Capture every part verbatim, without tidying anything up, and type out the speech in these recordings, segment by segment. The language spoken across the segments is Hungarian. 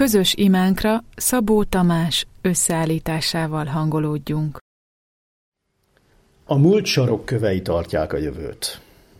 közös imánkra Szabó Tamás összeállításával hangolódjunk. A múlt sarokkövei tartják a jövőt.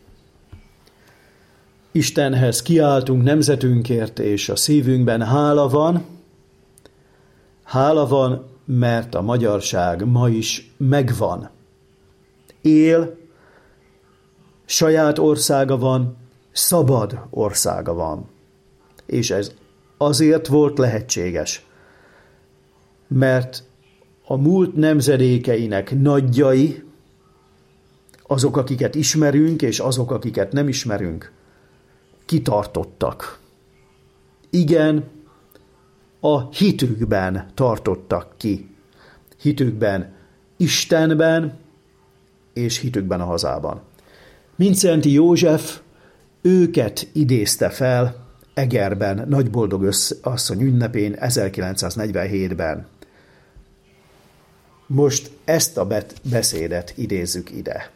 Istenhez kiáltunk nemzetünkért, és a szívünkben hála van. Hála van, mert a magyarság ma is megvan. Él, saját országa van, szabad országa van. És ez azért volt lehetséges, mert a múlt nemzedékeinek nagyjai, azok, akiket ismerünk, és azok, akiket nem ismerünk, kitartottak. Igen, a hitükben tartottak ki. Hitükben Istenben, és hitükben a hazában. Mindszenty József őket idézte fel Egerben, Nagyboldog asszony ünnepén ezerkilencszáznegyvenhétben. Most ezt a beszédet idézzük ide.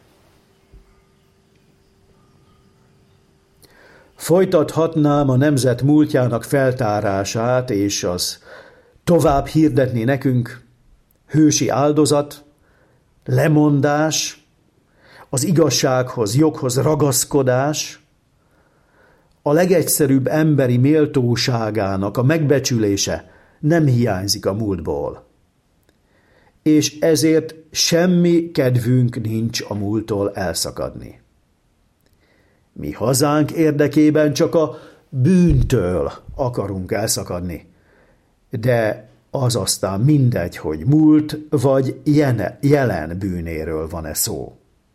Folytathatnám a nemzet múltjának feltárását, és az tovább hirdetni nekünk hősi áldozat, lemondás, az igazsághoz, joghoz ragaszkodás, a legegyszerűbb emberi méltóságának a megbecsülése nem hiányzik a múltból. És ezért semmi kedvünk nincs a múlttól elszakadni. Mi hazánk érdekében csak a bűntől akarunk elszakadni, de az aztán mindegy, hogy múlt vagy jelen bűnéről van-e szó.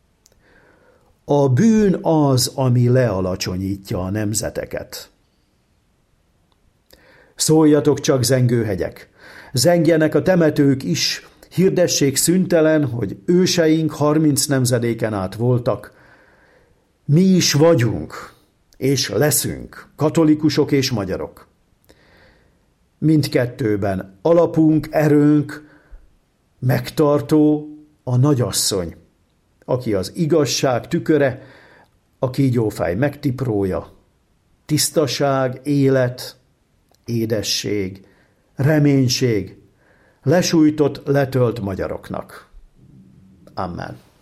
A bűn az, ami lealacsonyítja a nemzeteket. Szóljatok csak, zengőhegyek! Zengjenek a temetők is, hirdessék szüntelen, hogy őseink harminc nemzedéken át voltak. Mi is vagyunk, és leszünk, katolikusok és magyarok. Mindkettőben alapunk, erőnk, megtartó a nagyasszony, aki az igazság tüköre, a kígyófáj megtiprója, tisztaság, élet, édesség, reménység, lesújtott, letölt magyaroknak. Amen.